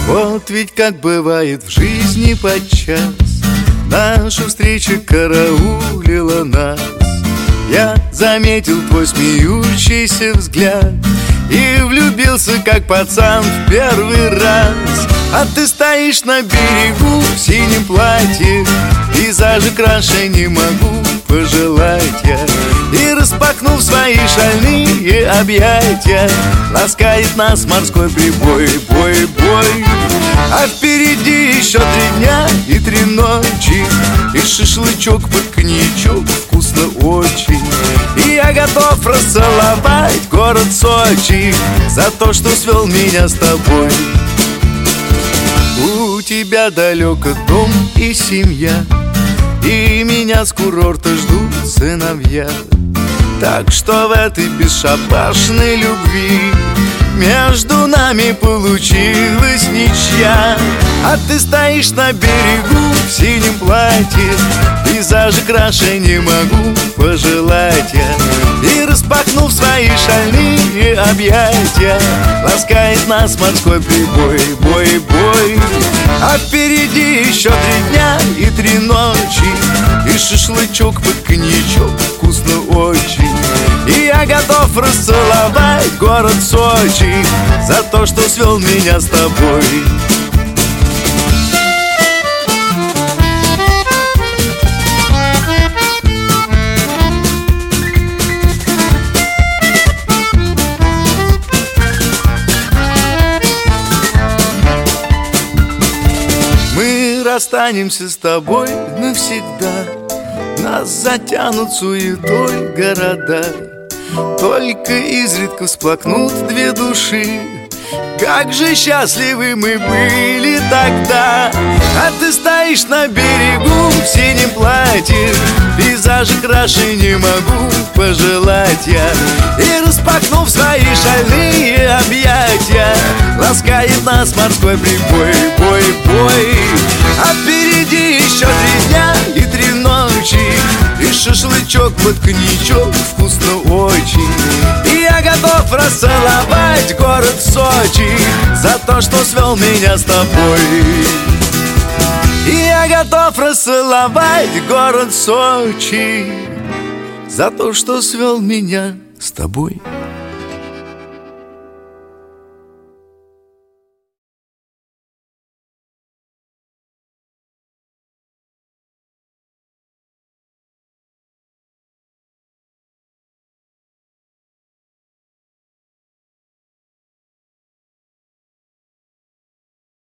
Вот ведь как бывает в жизни подчас, наша встреча караулила нас. Я заметил твой смеющийся взгляд и влюбился, как пацан, в первый раз. А ты стоишь на берегу в синем платье, пейзажи краше не могу пожелать я. И распахнув свои шальные объятия, ласкает нас морской прибой, бой, бой. А впереди еще 3 дня и 3 ночи, и шашлычок под коньячок, вкусно очень. И я готов расцеловать город Сочи за то, что свел меня с тобой. У тебя далеко дом и семья, и меня с курорта ждут сыновья. Так что в этой бесшабашной любви между нами получилась ничья. А ты стоишь на берегу в синем платье, пейзажи краше не могу пожелать я. И распахнув свои шальные объятия, ласкает нас морской прибой, бой, бой. А впереди еще 3 дня и 3 ночи, и шашлычок под коньячок, вкусно очень. И я готов расцеловать город Сочи за то, что свел меня с тобой. Мы расстанемся с тобой навсегда, нас затянут суетой города. Только изредка всплакнут 2 души. Как же счастливы мы были тогда. А ты стоишь на берегу в синем платье, пейзажи краше не могу пожелать я. И распахнув свои шальные объятия, ласкает нас морской прибой, бой, бой. А впереди еще 3 дня и 3 ночи, и шашлычок под коньячок, вкусно очень. И я готов расцеловать город Сочи за то, что свел меня с тобой. И я готов расцеловать город Сочи за то, что свел меня с тобой.